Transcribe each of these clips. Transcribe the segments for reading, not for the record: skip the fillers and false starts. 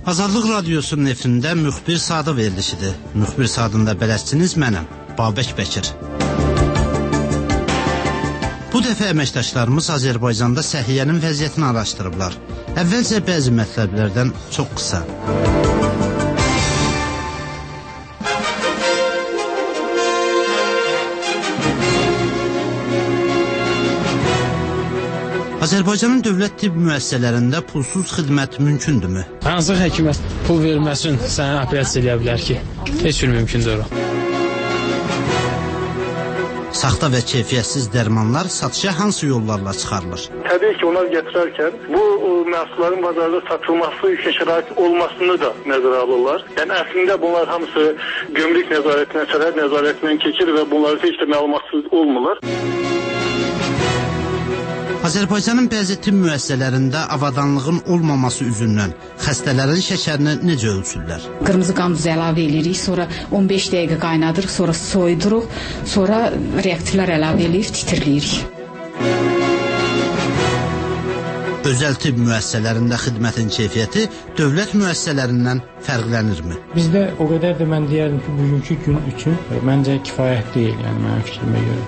Azadlıq Radiosunun efirində müxbir sadı verilişidir. Müxbir sadında bələdçiniz mənəm, Babək Bəkir. Bu dəfə əməkdaşlarımız Azərbaycanda səhiyyənin vəziyyətini araşdırıblar. Əvvəlcə bəzi mətləblərdən çox qısa. Azərbaycanın dövlət tibb müəssisələrində pulsuz xidmət mümkündürmü? Hansı həkimə pul verməsin, səni operasiya eləyə bilər ki, heç bir mümkündür o. Saxta və keyfiyyətsiz dərmanlar satışa hansı yollarla çıxarılır? Təbii ki, onlar gətirərkən bu məhsulların bazarda satılması üçün şərait olmasını da nəzərə alırlar. Yəni əslində bunlar hamısı gömrük nəzarətindən, sərhəd nəzarətindən keçir və bunlar heç də məlumatsız olmurlar. Azərbaycanın bəzi tibb müəssisələrində avadanlığın olmaması üzündən xəstələrin şəkərini necə ölçürlər? Qırmızı qan duzu əlavə edirik, sonra 15 dəqiqə qaynadırıq, sonra soyuduruq, sonra reaktivlər əlavə edib titrləyirik. Özəl tibb müəssisələrində xidmətin keyfiyyəti dövlət müəssisələrindən fərqlənirmi? Bizdə o qədər də mən deyərdim ki, bugünkü gün üçün məncə kifayət deyil, yəni mənim fikrimə görə.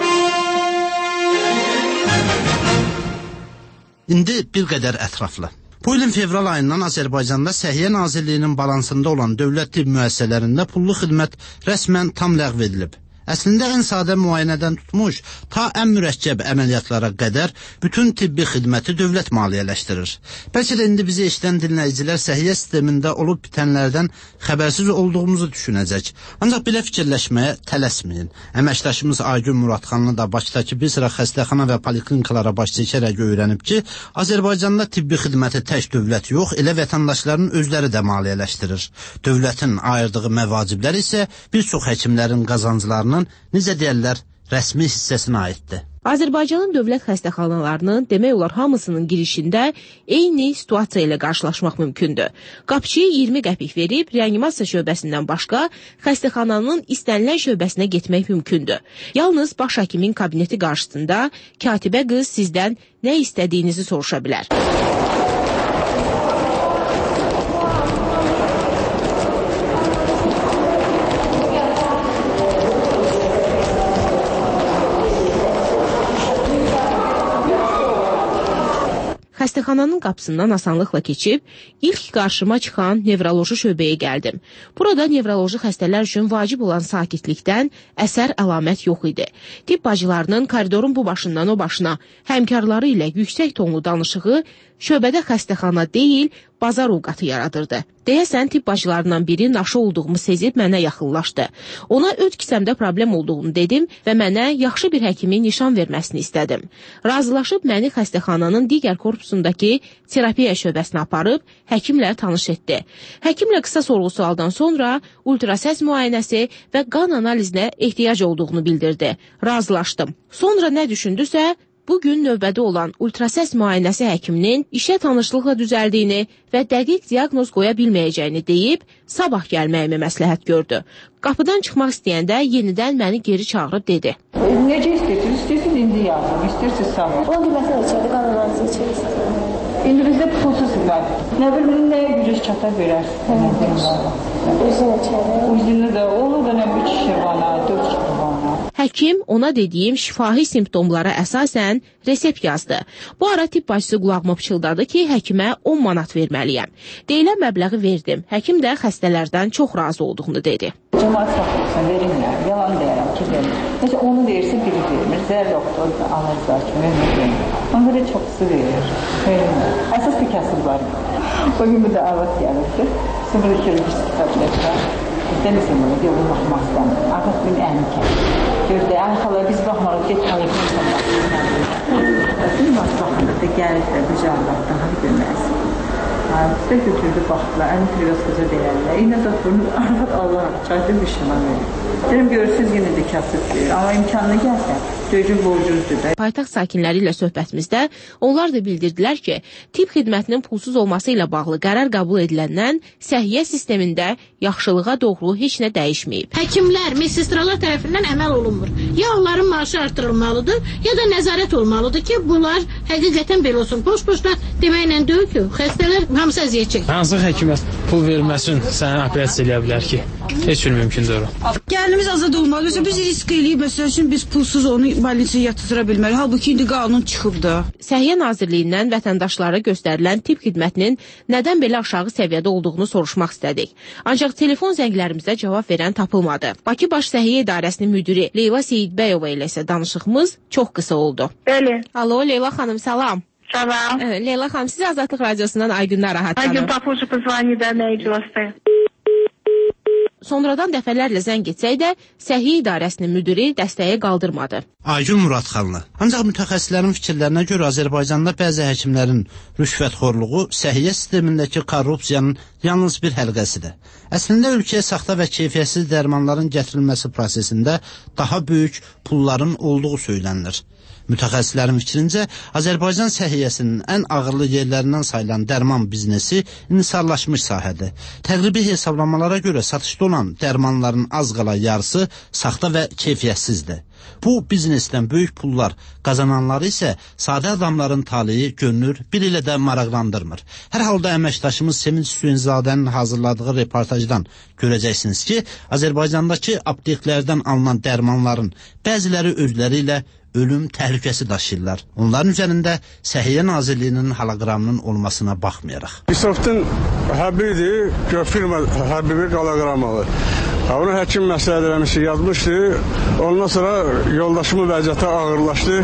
İndi bir qədər ətraflı. Bu ilin fevral ayından Azərbaycanda Səhiyyə Nazirliyinin balansında olan dövlət tibb müəssisələrində pullu xidmət rəsmən tam ləğv edilib. Əslində ən sadə müayinədən tutmuş, ta ən mürəkkəb əməliyyatlara qədər bütün tibbi xidməti dövlət maliyyələşdirir. Bəlkə də indi bizi eşidən dinləyicilər səhiyyə sistemində olub bitənlərdən xəbərsiz olduğumuzu düşünəcək. Ancaq belə fikirləşməyə tələsməyin. Əməkdaşımız Aygün Muradxanlı da Bakıdakı bir sıra xəstəxana və poliklinikalara baş çəkərək öyrənib ki, Azərbaycanda tibbi xidməti tək dövlət yox, elə vətəndaşların özləri də maliyyələşdirir. Dövlətin ayırdığı məvaciblər isə bir çox həkimlərin qazanclarının necə deyərlər, rəsmi hissəsinə aiddir. Azərbaycanın dövlət xəstəxanalarının demək olar hamısının girişində eyni situasiya ilə qarşılaşmaq mümkündür. Qapıçıya 20 qəpik verib, reanimasiya şöbəsindən başqa xəstəxananın istənilən şöbəsinə getmək mümkündür. Yalnız baş həkimin kabineti qarşısında katibə qız sizdən nə istədiyinizi soruşa bilər. Xəstəxananın qapısından asanlıqla keçib, ilk qarşıma çıxan nevroloji şöbəyə gəldim. Burada nevroloji xəstələr üçün vacib olan sakitlikdən əsər əlamət yox idi. Tibb bacılarının koridorun bu başından o başına həmkarları ilə yüksək tonlu danışığı şöbədə xəstəxana deyil, bazar ovqatı yaradırdı. Deyəsən, tibb bacılarından biri naşı olduğumu sezib mənə yaxınlaşdı. Ona öd kisəmdə problem olduğunu dedim və mənə yaxşı bir həkimin nişan verməsini istədim. Razılaşıb məni xəstəxananın digər korpusundakı terapiya şöbəsinə aparıb həkimlə tanış etdi. Həkimlə qısa sorğu-sualdan sonra ultrasəs müayinəsi və qan analizinə ehtiyac olduğunu bildirdi. Razılaşdım. Sonra nə düşündüsə, bugün növbədə olan ultrasəs müayinəsi həkiminin işə tanışlıqla düzəldiyini və dəqiq diaqnoz qoya bilməyəcəyini deyib, sabah gəlməyimi məsləhət gördü. Qapıdan çıxmaq istəyəndə yenidən məni geri çağırıb dedi. Necə istəyirsiniz? İstəyirsiniz indi yazın, istəyirsiniz sabah. O qiymətini içəri, qan analizi içəri istəyirəm. İndi bizdə pulsuz xidmət. Nə bilim, nəyə gücüz çata verərsiniz? Üzün içəri. Üzünü də, onu da nə 3 şişə vana, 4 şişə vana. Həkim ona dediyim şifahi simptomlara əsasən resept yazdı. Bu ara tibb bacısı qulağıma pıçıldadı ki, həkimə 10 manat verməliyəm. Deyilən məbləği verdim. Həkim də xəstələrdən çox razı olduğunu dedi. Cəmaat saxlasın, verirlər. Yalan deyərəm ki, verir. Mesela onu verirsə biri vermir. Zər doktor alacaq kimi verir. Ona görə çoxsu verir. Verirlər. Əsas bir kasıb var. O gün bir də arvad gəlirdi. Sonra kirurgist kabinetdə. İstəmirsən bunu, deyə bunu baxmaq istəmir. Arvad gün əhmikə. Gördü, arxalar biz baxmarıq, get poliklinikdən baxmaq. Bizim masrafında gəlib də bu cavablardan hadi görməyəsin. Bizdə götürdü, baxdılar, əlini privəskoza deyərlər. İynə doktorunu arvad Allah çayda bir şuna verir. Dedim, görürsünüz yenə də kasıbdır. Amma imkanına gəlsə, döyücün borcunuzdur da. Paytaxt sakinləri ilə söhbətimizdə onlar da bildirdilər ki, tibb xidmətinin pulsuz olması ilə bağlı qərar qəbul ediləndən səhiyyə sistemində yaxşılığa doğru heç nə dəyişməyib. Həkimlər, medsestralar tərəfindən əməl olunmur. Ya onların maaşı artırılmalıdır, ya da nəzarət olmalıdır ki, bunlar həqiqətən belə olsun. Boş-boşda deməklə deyil ki, xəstələr hamısı əziyyət çəkir. Hansı həkimə pul verməsin, səni operasiya eləyə bilər ki, heç bir mümkündür o. Gəlirimiz azad olmalıdır. Biz risk eləyib, məsəl üçün biz pulsuz onu больницaya yatıra bilmərik. Halbuki indi qanun çıxıbdı. Səhiyyə Nazirliyindən vətəndaşlara göstərilən tibb xidmətinin nədən belə aşağı səviyyədə olduğunu soruşmaq istədik. Ancaq telefon zənglərimizdə cavab verən tapılmadı. Bakı Baş Səhiyyə İdarəsinin müdiri Leyla Seyidbəyova ilə isə danışığımız çox qısa oldu. Bəli. Alo, Leyla xanım, salam. Salam. Leyla xanım, sizi Azadlıq Radiosundan Aygün Narahat xanım. Aygün Papucu pozvani da na iclasda. Sonradan dəfələrlə zəng etsək də Səhiyyə İdarəsinin müdiri dəstəyə qaldırmadı. Aygün Muradxanlı. Ancaq mütəxəssislərin fikirlərinə görə Azərbaycanda bəzi həkimlərin rüşvətxorluğu səhiyyə sistemindəki korrupsiyanın yalnız bir həlqəsidir. Əslində ölkəyə saxta və keyfiyyətsiz dərmanların gətirilməsi prosesində daha böyük pulların olduğu söylənilir. Mütəxəssislərin fikrincə, Azərbaycan səhiyyəsinin ən ağırlı yerlərindən sayılan dərman biznesi inhisarlaşmış sahədir. Təqribi hesablamalara görə satışda olan dərmanların az qala yarısı saxta və keyfiyyətsizdir. Bu biznesdən böyük pullar qazananları isə sadə adamların taleyi görünür, bir ilə də maraqlandırmır. Hər halda əməkdaşımız Sevinç Hüseynzadənin hazırladığı reportajdan görəcəksiniz ki, Azərbaycandakı apteklərdən alınan dərmanların bəziləri özləri ilə ölüm təhlükəsi daşıyırlar. Onların üzərində Səhiyyə Nazirliyinin holoqramının olmasına baxmayaraq. İsrafın həbidir, firma həbibi holoqramalı. Onu həkim məsləhət eləmişdi, yazmışdı. Ondan sonra yoldaşımın vəziyyəti ağırlaşdı.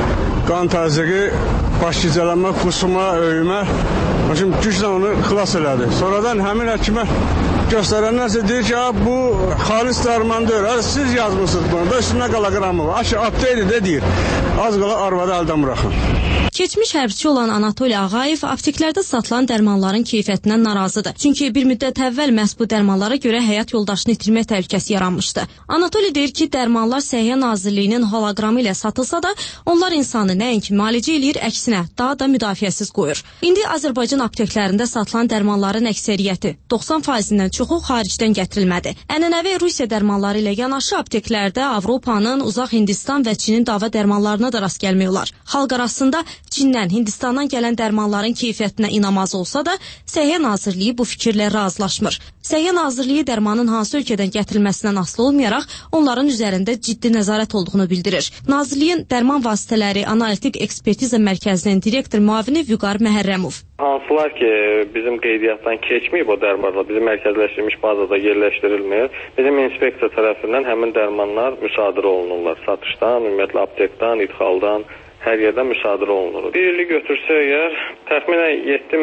Qan təzyiqi, baş gicələnmə, qusma, öyümə. Şimdi güclə onu xilas elədi. Sonradan həmin həkimə göstərənlərsə deyir ki, bu xalis dərmandır. Siz yazmışsınız bunu da, üstündə holoqramı var. Apteydi də deyir. Az qala arvadı əldən buraxın. Keçmiş hərbçi olan Anatoli Ağayev apteklərdə satılan dərmanların keyfiyyətindən narazıdır. Çünki bir müddət əvvəl məhz bu dərmanlara görə həyat yoldaşını itirmək təhlükəsi yaranmışdı. Anatoli deyir ki, dərmanlar Səhiyyə Nazirliyinin holoqramı ilə satılsa da, onlar insanı nəinki müalicə eləyir, əksinə daha da müdafiəsiz qoyur. İndi Azərbaycan apteklərində satılan dərmanların əksəriyyəti 90%-dən çoxu xaricdən gətirilmədi. Ənənəvi Rusiya dərmanları ilə yanaşı apteklərdə Avropanın, Uzaq Hindistan və Çinin dava dərmanlarına da rast gəlmək olar. Xalq arasında Çindən, Hindistandan gələn dərmanların keyfiyyətinə inamaz olsa da, Səhiyyə Nazirliyi bu fikirlə razılaşmır. Səhiyyə Nazirliyi dərmanın hansı ölkədən gətirilməsindən asılı olmayaraq, onların üzərində ciddi nəzarət olduğunu bildirir. Nazirliyin Dərman Vasitələri Analitik Ekspertiza Mərkəzinin direktor müavini Vüqar Məhərrəmov. Hansılar ki, bizim qeydiyyatdan keçməyib o dərmanlar, bizim mərkəzləşdirilmiş bazada yerləşdirilmir. Bizim inspeksiya tərəfindən həmin dərmanlar müsadirə olunurlar. Satışdan, ümumiyyətlə aptekdən, idxaldan, hər yerdən müsadirə olunur. Bir illik götürsə əgər, təxminən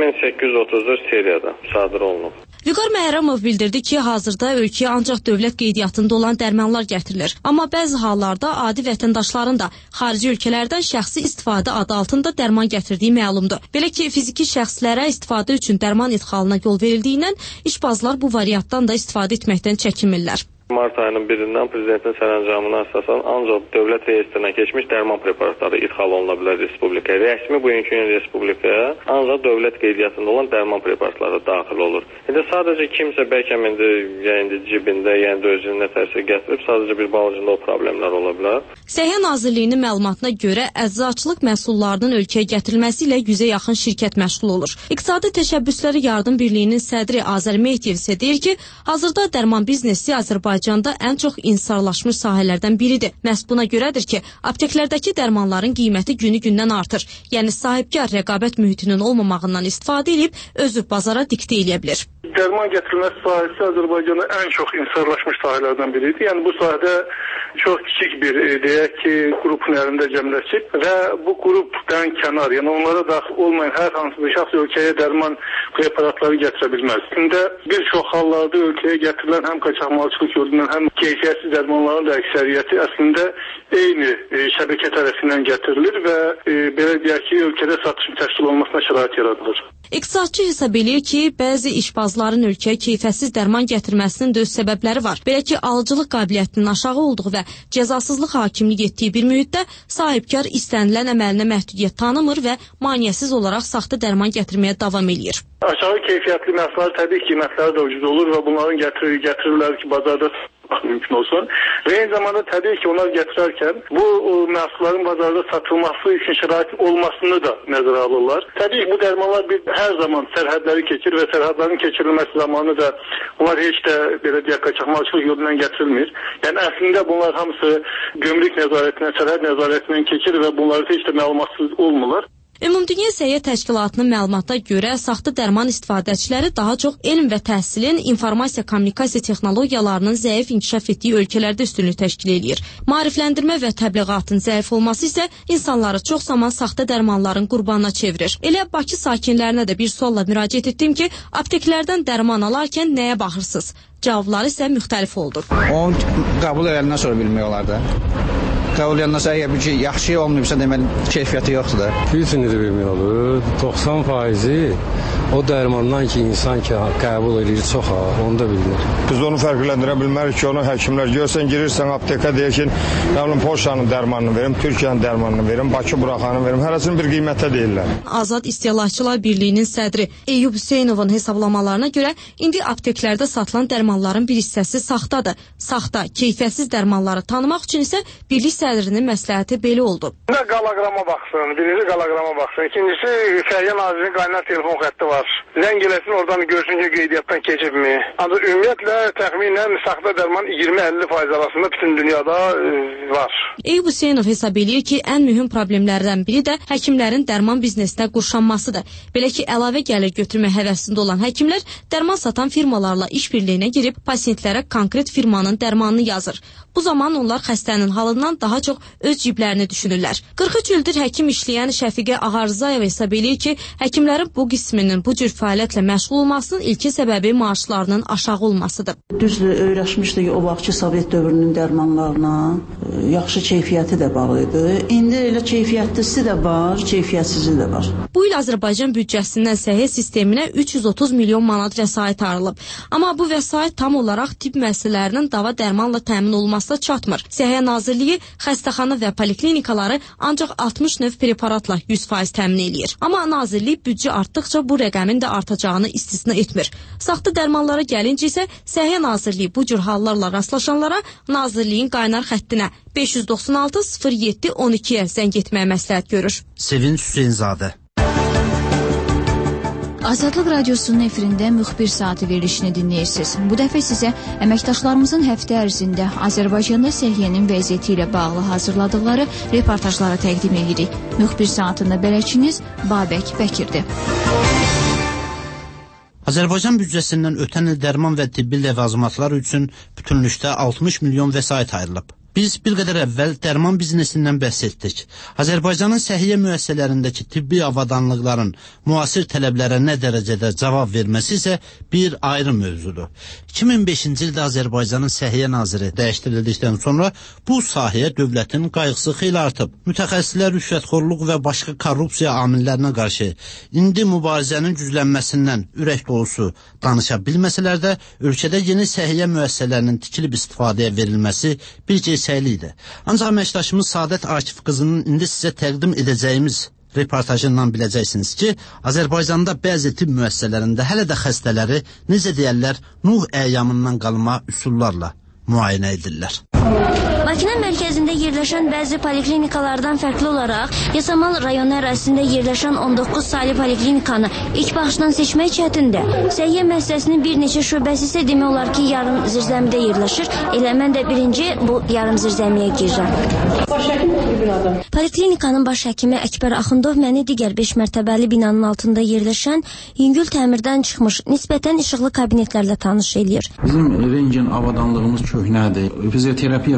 7834 seriyada müsadirə olunur. Vüqar Məhərrəmov bildirdi ki, hazırda ölkəyə ancaq dövlət qeydiyyatında olan dərmanlar gətirilir. Amma bəzi hallarda adi vətəndaşların da xarici ölkələrdən şəxsi istifadə adı altında dərman gətirdiyi məlumdur. Belə ki, fiziki şəxslərə istifadə üçün dərman idxalına yol verildiyindən işbazlar bu variantdan da istifadə etməkdən çəkinmirlər. Mart ayının 1-dən prezidentin sərəncamına əsasən ancaq dövlət reyestrinə keçmiş dərman preparatları idxal oluna bilər respublikaya. Rəsmi bugünkü gün respublikaya ancaq dövlət qeydiyyatında olan dərman preparatları daxil olur. İndi sadəcə kimsə bəlkə indi cibində, yəni özünün nətərsə gətirib, sadəcə bir balıcında o problemlər ola bilər. Səhiyyə Nazirliyinin məlumatına görə əczaçılıq məhsullarının ölkəyə gətirilməsi ilə 100-ə yaxın şirkət məşğul olur. İqtisadi Təşəbbüsləri Yardım Birliyinin sədri Azər Mehdiyev isə deyir ki, hazırda dərman biznesi Azərbaycanda ən çox inhisarlaşmış sahələrdən biridir. Məhz buna görədir ki, apteklərdəki dərmanların qiyməti günü-gündən artır. Yəni sahibkar rəqabət mühitinin olmamağından istifadə edib özü bazara diktə eləyə bilir. Dərman gətirilməsi sahəsi Azərbaycanda ən çox inhisarlaşmış sahələrdən biridir. Yəni bu sahədə çox kiçik bir deyək ki, qrupun əlində cəmləşib və bu qrupdan kənar, yəni onlara daxil olmayan hər hansı bir şəxs ölkəyə dərman preparatları gətirə bilməz. İndi bir çox hallarda ölkəyə gətirilən həm qaçaqmalçılıq yolundan, həm keyfiyyətsiz dərmanların da əksəriyyəti əslində eyni şəbəkə tərəfindən gətirilir və belə deyək ki, ölkədə satışın təşkil olmasına şərait yaradılır. İqtisadçı hesab eləyir ki, bəzi işbazların ölkəyə keyfiyyətsiz dərman gətirməsinin də öz səbəbləri var. Belə ki, alıcılıq qabiliyyətinin aşağı olduğu və cəzasızlıq hakimlik etdiyi bir mühitdə sahibkar istənilən əməlinə məhdudiyyət tanımır və maneəsiz olaraq saxta dərman gətirməyə davam eləyir. Aşağı keyfiyyətli məhsullar təbii ki, qiymətləri də ucuz olur və bunların gətirirlər ki, bazarda mümkün olsun. Və eyni zamanda təbii ki, onlar gətirərkən bu məhsulların bazarda satılması üçün şəraitin olmasını da nəzərə alırlar. Təbii ki, bu dərmanlar hər zaman sərhədləri keçir və sərhədlərin keçirilməsi zamanı da bunlar heç də belə deyək qaçaqmalçılıq yolundan gətirilmir. Yəni əslində bunlar hamısı gömrük nəzarətindən, sərhəd nəzarətindən keçir və bunları heç də məlumatsız olmurlar. Ümumdünya Səhiyyə Təşkilatının məlumatına görə saxta dərman istifadəçiləri daha çox elm və təhsilin, informasiya-kommunikasiya texnologiyalarının zəif inkişaf etdiyi ölkələrdə üstünlük təşkil edir. Maarifləndirmə və təbliğatın zəif olması isə insanları çox zaman saxta dərmanların qurbanına çevirir. Elə Bakı sakinlərinə də bir sualla müraciət etdim ki, apteklərdən dərman alarkən nəyə baxırsınız? Cavabları isə müxtəlif oldu. Onu qəbul edəndən sonra bilmək olar da. Qəbul edəndən sonra əgər bir şey yaxşı olmayıbsa, deməli keyfiyyəti yoxdur da. Bir necə bilmək olur? 90% o dərmandan ki, insan ki, qəbul edir çox, onu da bilmir. Biz onu fərqləndirə bilmərik ki, onu həkimlər görsən, girirsən apteka deyək ki, Polşanın dərmanını verim, Türkiyənin dərmanını verim, Bakı buraxanını verim, hərəsini bir qiymətə deyirlər. Azad İstehlakçılar Birliyinin sədri Eyyub Hüseynovun hesablamalarına görə indi apteklərdə satılan dərmanların bir hissəsi saxtadır. Saxta, keyfiyyətsiz dərmanları tanımaq üçün isə birlik sədrinin məsləhəti belə oldu. Qalaqrama baxsın, birinci qalaqrama baxsın, ikincisi Səhiyyə Nazirinin qaynar telefon xətti var. Zəng eləsin, oradan görsün ki, qeydiyyatdan keçibmi? Ancaq ümumiyyətlə təxminən saxta dərman 20-50% arasında bütün dünyada var. Eyyub Hüseynov hesab eləyir ki, ən mühüm problemlərdən biri də həkimlərin dərman biznesinə qurşanmasıdır. Belə ki, əlavə gəlir götürmə həvəsində olan həkimlər dərman satan firmalarla işbirliyinə girib pasientlərə konkret firmanın dərmanını yazır. Bu zaman onlar xəstənin halından daha çox öz ciblərini düşünürlər. 43 ildir həkim işləyən Şəfiqə Ağarzayeva hesab eləyir ki, həkimlərin bu qisminin bu cür fəaliyyətlə məşğul olmasının ilkin səbəbi maaşlarının aşağı olmasıdır. Düzdür, öyrəşmişdik o vaxtki Sovet dövrünün dərmanlarına, yaxşı keyfiyyəti də var idi. İndi elə keyfiyyətlisi də var, keyfiyyətsizi də var. Bu il Azərbaycan büdcəsindən səhiyyə sisteminə 330 milyon manat vəsait ayrılıb. Amma bu vəsait tam olaraq tibb müəssisələrinin dava dərmanla təmin olmasına çatmır. Səhiyyə Nazirliyi xəstəxana və poliklinikaları ancaq 60 növ preparatla 100% təmin eləyir. Amma Nazirlik büdcə artdıqca bu rəqəmin də artacağını istisna etmir. Saxta dərmanlara gəlincə isə Səhiyyə Nazirliyi bu cür hallarla rastlaşanlara Nazirliyin qaynar xəttinə 596-07-12-yə zəng etməyə məsləhət görür. Sevinç Hüseynzadə. Azadlıq Radiosunun efirində müxbir saati verilişini dinləyirsiniz. Bu dəfə sizə əməkdaşlarımızın həftə ərzində Azərbaycanda səhiyyənin vəziyyəti ilə bağlı hazırladıkları reportajları təqdim edirik. Müxbir saatında bələdçiniz Babək Bəkirdir. Azərbaycan büdcəsindən ötən il dərman və tibbi ləvazimatlar üçün bütünlükdə 60 milyon vəsait ayrılıb. Biz bir qədər əvvəl dərman biznesindən bəhs etdik. Azərbaycanın səhiyyə müəssisələrindəki tibbi avadanlıqların müasir tələblərə nə dərəcədə cavab verməsi isə bir ayrı mövzudur. 2005-ci ildə Azərbaycanın Səhiyyə Naziri dəyişdirildikdən sonra bu sahəyə dövlətin qayğısı xeyli artıb. Mütəxəssislər rüşvətxorluq və başqa korrupsiya amillərinə qarşı indi mübarizənin güclənməsindən ürək dolusu danışa bilməsələr də ölkədə yeni səhiyyə müəssisələrinin tikilib istifadəyə verilməsi bir idi. Ancaq əməkdaşımız Saadət Akif qızının indi sizə təqdim edəcəyimiz reportajından biləcəksiniz ki, Azərbaycanda bəzi tibb müəssisələrində hələ də xəstələri, necə deyərlər, Nuh əyyamından qalma üsullarla müayinə edirlər. Bakının mərkəzində yerləşən bəzi poliklinikalardan fərqli olaraq Yasamal rayonu ərazisində yerləşən 19 saylı poliklinikanı ilk baxışdan seçmək çətindir. Səhiyyə müəssisəsinin bir neçə şöbəsi isə demək olar ki, yarım zirzəmidə yerləşir. Elə mən də birinci bu yarım zirzəmiyə girirəm. Poliklinikanın baş həkimi Əkbər Axundov məni digər 5 mərtəbəli binanın altında yerləşən yüngül təmirdən çıxmış nisbətən işıqlı kabinetlərlə tanış eləyir. Bizim rengen avadanlığımız köhnədir. Fizioterapiya kabineti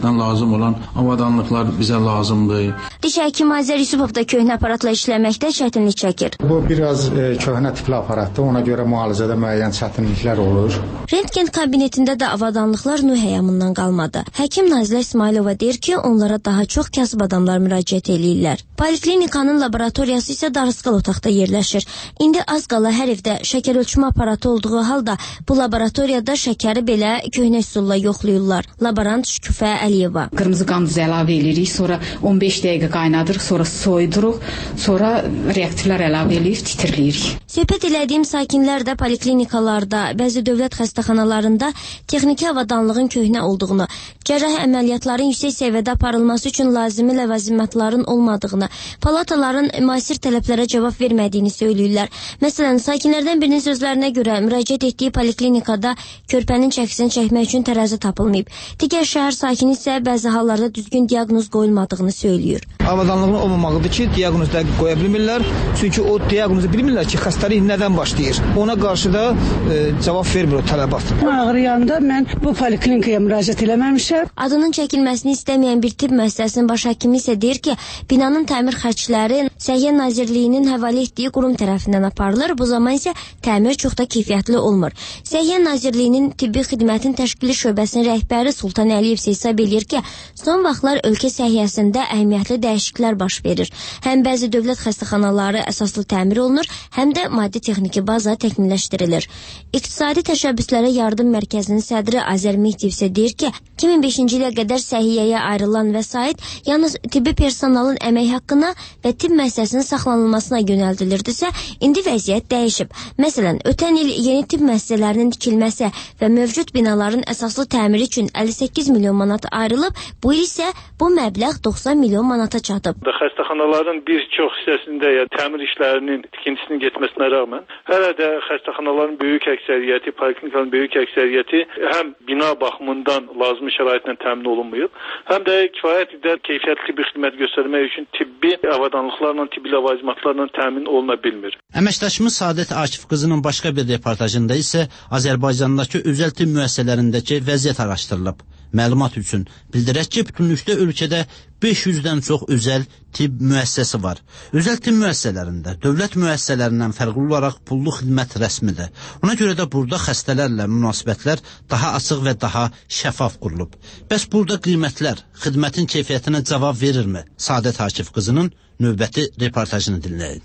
Dövlətdən lazım olan avadanlıqlar bizə lazımdır. Diş həkimi Azər Yusupov da köhnə aparatla işləməkdə çətinlik çəkir. Bu biraz köhnə tipli aparatdır, ona görə müalicədə müəyyən çətinliklər olur. Rentgen kabinetində də avadanlıqlar Nuh həyamından qalmadı. Həkim Nazilə İsmailova deyir ki, onlara daha çox kasıb adamlar müraciət eləyirlər. Poliklinikanın laboratoriyası isə darısqal otaqda yerləşir. İndi az qala hər evdə şəkər ölçmə aparatı olduğu halda bu laboratoriyada şəkəri belə köhnə üsulla yoxlayırlar. Laborant Şüküfə Əliyeva. Qırmızı qan duzu əlavə edirik, sonra 15 dəqiqə qaynadırıq, sonra soyuduruq, sonra reaktivlər əlavə edib titirləyirik. Söhbət elədiyim sakinlər də poliklinikalarda, bəzi dövlət xəstəxanalarında texniki avadanlığın köhnə olduğunu, cərrahi əməliyyatların yüksək səviyyədə aparılması üçün lazımi ləvazimatların olmadığını, palataların müasir tələblərə cavab vermədiyini söyləyirlər. Məsələn, sakinlərdən birinin sözlərinə görə müraciət etdiyi poliklinikada körpənin çəkisini çəkmək üçün tərəzi tapılmayıb. Digər şəhər sakini isə bəzi hallarda düzgün diaqnoz qoyulmadığını söylüyor. Avadanlığın olmamağıdır ki, diaqnoz dəqiq qoya bilmirlər. Çünki o diaqnozu bilmirlər ki, xəstəlik nədən başlayır. Ona qarşı da cavab vermir o tələbat. Ağrıyanda mən bu poliklinikaya müraciət eləməmişəm. Adının çəkilməsini istəməyən bir tibb müəssisəsinin baş həkimi isə deyir ki, binanın təmir xərcləri Səhiyyə Nazirliyinin həvalə etdiyi qurum tərəfindən aparılır. Bu zaman isə təmir çox da keyfiyyətli olmur. Səhiyyə Nazirliyinin tibbi xidmətin təşkili şöbəsinin rəhbəri Sultan Əliyev hesab edir ki, son vaxtlar ölkə səhiyyəsində əhəmiyyətli dəyişikliklər baş verir. Həm bəzi dövlət xəstəxanaları əsaslı təmir olunur, həm də maddi texniki baza təkmilləşdirilir. İqtisadi təşəbbüslərə yardım mərkəzinin sədri Azər Mehdiyev isə deyir ki, 2005-ci ilə qədər səhiyyəyə ayrılan vəsait yalnız tibbi personalın əmək haqqına və tibb müəssisəsinin saxlanılmasına yönəldilirdisə, indi vəziyyət dəyişib. Məsələn, ötən il yeni tibb müəssisələrinin tikilməsi və mövcud binaların əsaslı təmiri üçün 58 milyon manat ayrılıb, bu il isə bu məbləğ 90 milyon manata çatıb. Xəstəxanaların bir çox hissəsində təmir işlərinin tikintisinin getməsinə rəğmən, hələ də xəstəxanaların böyük əksəriyyəti, poliklinikaların böyük əksəriyyəti həm bina baxımından lazımi şəraitlə təmin olunmayıb, həm də kifayət qədər keyfiyyətli tibbi xidmət göstərmək üçün tibbi avadanlıqlarla, tibbi ləvazimatlarla təmin oluna bilmir. Əməkdaşımız Saadət Akif qızının başqa bir reportajında isə Azərbaycandakı özəl tibb müəssisələrindəki vəziyyət araşdırılıb. Məlumat üçün bildirək ki, bütünlükdə ölkədə 500-dən çox özəl tibb müəssisəsi var. Özəl tibb müəssisələrində dövlət müəssisələrindən fərqli olaraq pullu xidmət rəsmidir. Ona görə də burada xəstələrlə münasibətlər daha açıq və daha şəffaf qurulub. Bəs burada qiymətlər xidmətin keyfiyyətinə cavab verirmi? Saadət Akif qızının növbəti reportajını dinləyin.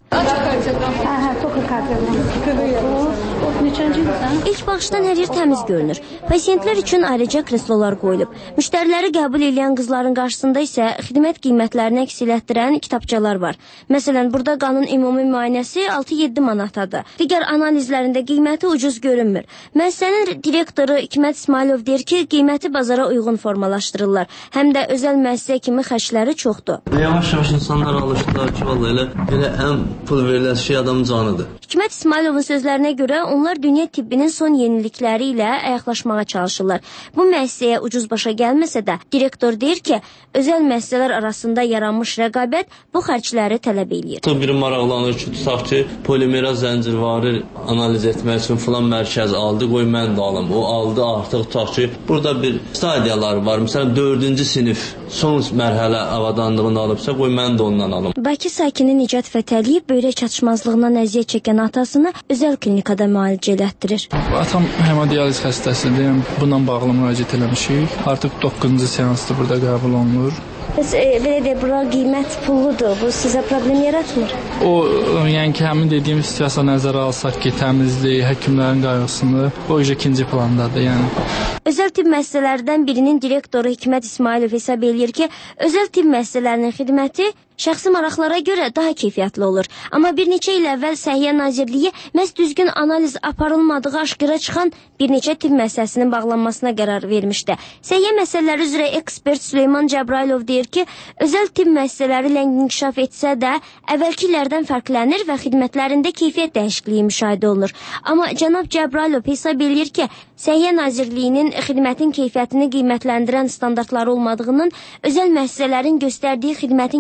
İlk baxışdan hər yer təmiz görünür. Pasiyentlər üçün ayrıca kreslolar qoyulub. Müştəriləri qəbul edən qızların qarşısında isə xidmət qiymətlərini əks etdirən kitabçalar var. Məsələn, burada qanun ümumi müayinəsi 6-7 manatadır. Digər analizlərində qiyməti ucuz görünmür. Müəssisənin direktoru Hikmət İsmailov deyir ki, qiyməti bazara uyğun formalaşdırırlar. Həm də özəl müəssisə kimi xərcləri çoxdur. Yavaş-yavaş insanlar alışdılar ki, vallahi elə ən pul verilən şey adamın canıdır. Hikmət İsmailovun sözlərinə görə onlar dünya tibbinin son yenilikləri ilə ayaqlaşmağa çalışırlar. Bu müəssisəyə ucuz başa gəlməsə də, direktor deyir ki, özəl müəssisələr arasında yaranmış rəqabət bu xərcləri tələb eləyir. Biri maraqlanır ki, tutaq ki, polimera zəncirvarı analiz etmək üçün filan mərkəz aldı, qoy mən də alım. O aldı artıq, tutaq ki, burada bir stadiyalar var. Məsələn, 4-cü sinif son mərhələ avadanlığını alıbsa, qoy mən də ondan alım. Bakı sakini Nicat Fətəliyev böyrək çatışmazlığından əziyyət çəkən atasını özəl klinikada müalicə elətdirir. Atam hemodializ xəstəsidir. Bununla bağlı müraciət eləmişik. Artıq 9-cu seansda burada qəbul olunur. Bəs belə deyək, bura qiymət pulludur. Bu sizə problem yaratmır? O, yəni ki, həmin dediyim situasiya nəzərə alsaq ki, təmizlik, həkimlərin qayğısını, o ikinci plandadır, yəni. Özəl tibb müəssisələrdən birinin direktoru Hikmət İsmailov hesab eləyir ki, özəl tibb müəssisələrinin xidməti şəxsi maraqlara görə daha keyfiyyətli olur. Amma bir neçə il əvvəl Səhiyyə Nazirliyi məhz düzgün analiz aparılmadığı aşkara çıxan bir neçə tibb müəssisəsinin bağlanmasına qərar vermişdi. Səhiyyə məsələləri üzrə ekspert Süleyman Cəbrailov deyir ki, özəl tibb müəssisələri ləng inkişaf etsə də, əvvəlki illərdən fərqlənir və xidmətlərində keyfiyyət dəyişikliyi müşahidə olunur. Amma cənab Cəbrailov hesab eləyir ki, Səhiyyə Nazirliyinin xidmətin keyfiyyətini qiymətləndirən standartları olmadığının, özəl müəssisələrin göstərdiyi xidmətin keyfiyyətli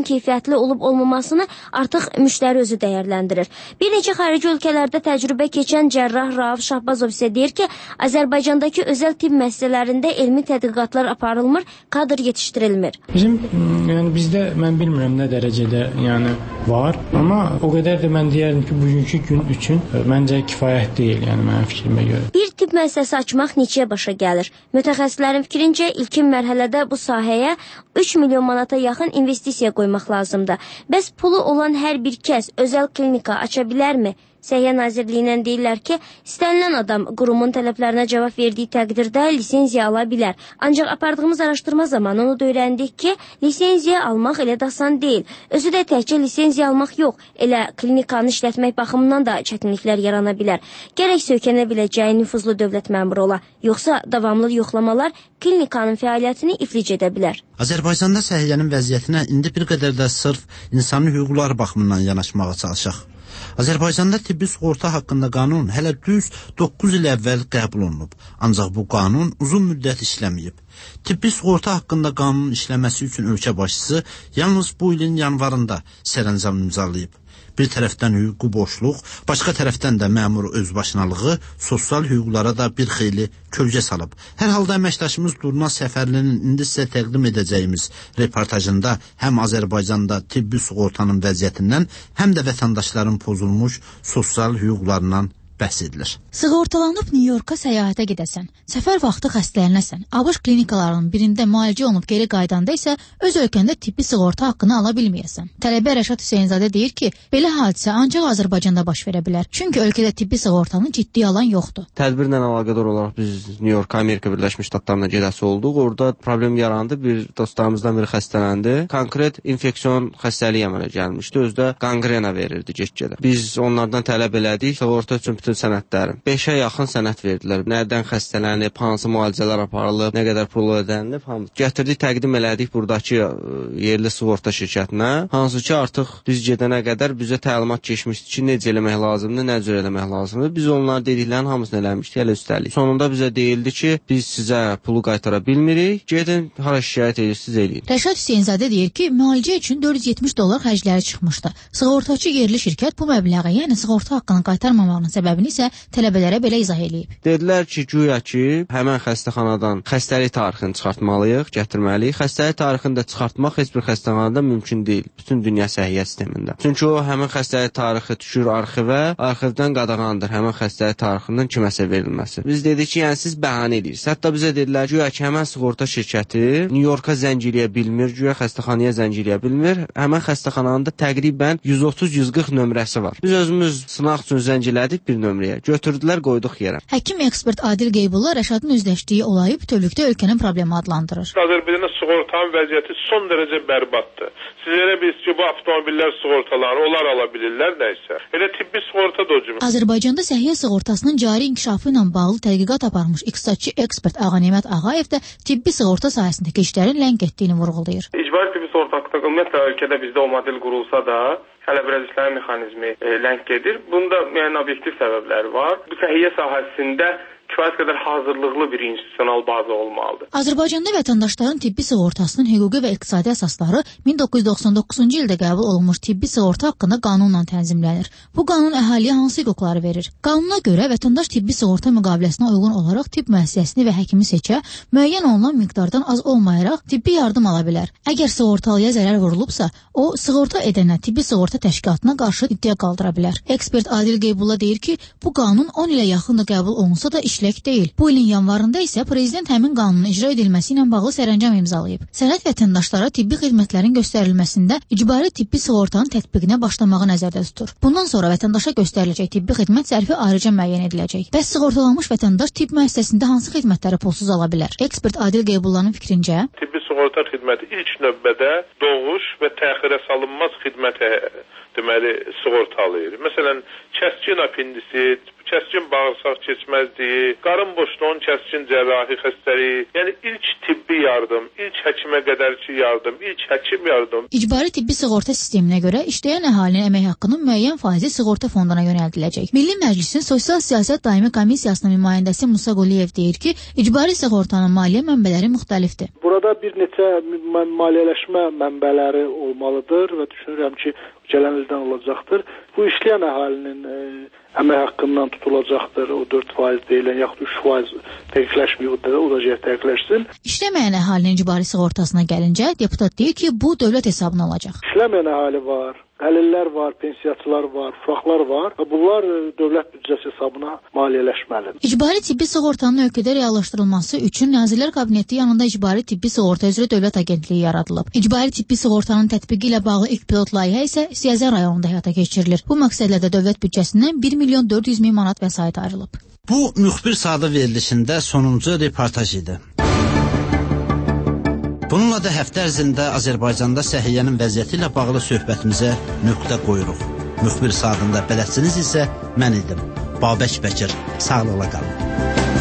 qiymətli olub-olmamasını artıq müştəri özü dəyərləndirir. Bir neçə xarici ölkələrdə təcrübə keçən cərrah Rauf Şahbazov isə deyir ki, Azərbaycandakı özəl tibb müəssisələrində elmi tədqiqatlar aparılmır, kadr yetişdirilmir. Yəni bizdə mən bilmirəm nə dərəcədə var, amma o qədər də mən deyərdim ki, bugünkü gün üçün məncə kifayət deyil, mənim fikrimə görə. Bir tibb müəssisəsi açmaq neçəyə başa gəlir? Mütəxəssislərin fikrincə ilkin mərhələdə bu sahəyə 3 milyon manata yaxın investisiya qoymaq lazımdır. Bəs pulu olan hər bir kəs özəl klinika aça bilərmi? Səhiyyə Nazirliyindən deyirlər ki, istənilən adam qurumun tələblərinə cavab verdiyi təqdirdə lisenziya ala bilər. Ancaq apardığımız araşdırma zamanı onu da öyrəndik ki, lisenziya almaq elə də asan deyil. Özü də təkcə lisenziya almaq yox, elə klinikanı işlətmək baxımından da çətinliklər yarana bilər. Gərək söykənə biləcəyi nüfuzlu dövlət məmuru ola, yoxsa davamlı yoxlamalar klinikanın fəaliyyətini iflic edə bilər. Azərbaycanda səhiyyənin vəziyyətinə indi bir qədər də sırf insan hüquqları baxımından yanaşmağa çalışaq. Azərbaycanda tibbi sığorta haqqında qanun hələ düz 9 il əvvəl qəbul olunub. Ancaq bu qanun uzun müddət işləməyib. Tibbi sığorta haqqında qanunun işləməsi üçün ölkə başçısı yalnız bu ilin yanvarında sərəncam imzalayıb. Bir tərəfdən hüquqi boşluq, başqa tərəfdən də məmur özbaşınalığı sosial hüquqlara da bir xeyli kölgə salıb. Hər halda əməkdaşımız Durna Səfərlinin indi sizə təqdim edəcəyimiz reportajında həm Azərbaycanda tibbi sığortanın vəziyyətindən, həm də vətəndaşların pozulmuş sosial hüquqlarından bəhs edilir. Sığortalanıb Nyu-Yorka səyahətə gedəsən, səfər vaxtı xəstələnəsən, ABŞ klinikalarının birində müalicə olunub geri qaydanda isə öz ölkəndə tibbi sığorta haqqını ala bilməyəsən. Tələbə Rəşad Hüseynzadə deyir ki, belə hadisə ancaq Azərbaycanda baş verə bilər. Çünki ölkədə tibbi sığortanı ciddi alan yoxdur. Tədbirlə əlaqədar olaraq biz Nyu-Yorka, Amerika Birləşmiş Ştatlarına gedəsi olduq. Orada problem yarandı. Bir dostlarımızdan biri xəstələndi. Konkret infeksion xəstəlik əmələ gəlmişdi. Özdə qanqrena verirdi get-gedə. Biz onlardan tələb elədik. Sığorta üçün sənədlərim. 5-ə yaxın sənəd verdilər. Nədən xəstələnib, hansı müalicələr aparılıb, nə qədər pul ödənilib, hamısı. Gətirdik, təqdim elədik buradakı yerli sığorta şirkətinə. Hansı ki, artıq biz gedənə qədər bizə təlimat keçmişdi ki, necə eləmək lazımdır, nə cür eləmək lazımdır. Biz onların dediklərinin hamısını eləmişdik, elə üstəlik. Sonunda bizə deyildi ki, biz sizə pulu qaytara bilmirik, gedin, hara şikayət edirsiniz, eləyin. Rəşad Hüseynzadə deyir ki, müalicə üçün $470 xərcləri çıxmışdı. Sığortaçı yerli şirkət bu məbləği, yəni sığorta haqqını qaytarmamağının səbəbini isə tələbələrə belə izah eləyib. Dedilər ki, güya ki, həmən xəstəxanadan xəstəlik tarixini çıxartmalıyıq, gətirməliyik. Xəstəlik tarixini də çıxartmaq heç bir xəstəxanada mümkün deyil, bütün dünya səhiyyə sistemində. Çünki o həmən xəstəlik tarixi düşür arxivə, arxivdən qadağandır həmən xəstəlik tarixindən kiməsə verilməsi. Biz dedik ki, yəni siz bəhanə edirsiniz. Hətta bizə dedilər, güya ki, həmən sığorta şirkəti Nyu-Yorka zəng eləyə bilmir, güya xəstəxanaya zəng eləyə bilmir. Həmən xəstəxananda təqribən 130-140 nömrəsi var. Biz özümüz sınaq üçün zəng elədik bir nömrəyə. Götürdülər, qoyduq yerə. Həkim ekspert Adil Qeybulla Rəşadın üzləşdiyi olayı bütövlükdə ölkənin problemi adlandırır. Azərbaycanda sığortanın vəziyyəti son dərəcə bərbaddır. Siz elə bilirsiniz ki, bu avtomobillər sığortaları, onlar ala bilirlər nəysə. Elə tibbi sığorta da o cümlə. Azərbaycanda səhiyyə sığortasının cari inkişafı ilə bağlı tədqiqat aparmış iqtisadçı ekspert Ağanemət Ağayev də tibbi sığorta sahəsindəki işlərin ləng etdiyini vurğulayır. İcbari tibbi sığorta haqqında ümumiyyətlə ölkədə bizdə o model qurulsa da, hələ biraz işlərin mexanizmi ləng gedir. Bunda müəyyən obyektiv səbəbləri var. Bu səhiyyə sahəsində kifayət qədər hazırlıqlı bir institusional baza olmalıdır. Azərbaycanda vətəndaşların tibbi sığortasının hüquqi və iqtisadi əsasları 1999-cu ildə qəbul olunmuş tibbi sığorta haqqında qanunla tənzimlənir. Bu qanun əhaliyə hansı hüquqları verir? Qanuna görə vətəndaş tibbi sığorta müqaviləsinə uyğun olaraq tibb müəssisəsini və həkimi seçə, müəyyən olunan miqdardan az olmayaraq tibbi yardım ala bilər. Əgər sığortalıya zərər vurulubsa, o sığorta edənə tibbi sığorta təşkilatına qarşı iddia qaldıra bilər. Ekspert Adil Qeybulla deyir ki, bu qanun 10 ilə yaxın da qəbul olunsa da işlək deyil. Bu ilin yanvarında isə prezident həmin qanunun icra edilməsi ilə bağlı sərəncam imzalayıb. Sənəd vətəndaşlara tibbi xidmətlərin göstərilməsində icbari tibbi sığortanın tətbiqinə başlamağı nəzərdə tutur. Bundan sonra vətəndaşa göstəriləcək tibbi xidmət zərfi ayrıca müəyyən ediləcək. Bəs sığortalanmış vətəndaş tibb müəssisəsində hansı xidmətləri pulsuz ala bilər? Ekspert Adil Qeybulla'nın fikrincə, tibbi sığorta xidməti ilk növbədə doğuş və təxirə salınmaz xidmətə deməli sığortalayır. Məsələn, kəskin apendisit, kəskin bağırsaq keçməzliyi, qarın boşluğunun kəskin cərrahi xəstəliyi, yəni ilk tibbi yardım, ilk həkimə qədərki yardım, ilk həkim yardım. İcbari tibbi sığorta sisteminə görə işləyən əhalinin əmək haqqının müəyyən faizi sığorta fonduna yönəldiləcək. Milli Məclisin Sosial Siyasət Daimi Komissiyasının nümayəndəsi Musa Quliyev deyir ki, icbari sığortanın maliyyə mənbələri müxtəlifdir. Burada Burada bir neçə maliyyələşmə mənbələri olmalıdır və düşünürəm ki, gələn ildən olacaqdır. Bu işləyən əhalinin əmək haqqından tutulacaqdır. O 4% deyilən, yaxud 3% dəqiqləşməyib, o da dəqiqləşsin. İşləməyən əhalinin icbari sığortasına gəlincə, deputat deyir ki, bu dövlət hesabına olacaq. İşləməyən əhali var, əlillər var, pensiyaçılar var, uşaqlar var və bunlar dövlət büdcəsi hesabına maliyyələşməlidir. İcbari tibbi sığortanın ölkədə reallaşdırılması üçün Nazirlər Kabineti yanında İcbari tibbi sığorta üzrə Dövlət Agentliyi yaradılıb. İcbari tibbi sığortanın tətbiqi ilə bağlı ilk pilot layihə isə Siyəzən rayonunda həyata keçirilir. Bu məqsədlə də dövlət büdcəsindən 1 milyon 400 min manat vəsait ayrılıb. Bu müxbir sadə verilişində sonuncu reportaj idi. Bununla da həftə ərzində Azərbaycanda səhiyyənin vəziyyəti ilə bağlı söhbətimizə nöqtə qoyuruq. Müxbir saatında bələdçiniz isə mən idim. Babək Bəkir. Sağlıqla qalın.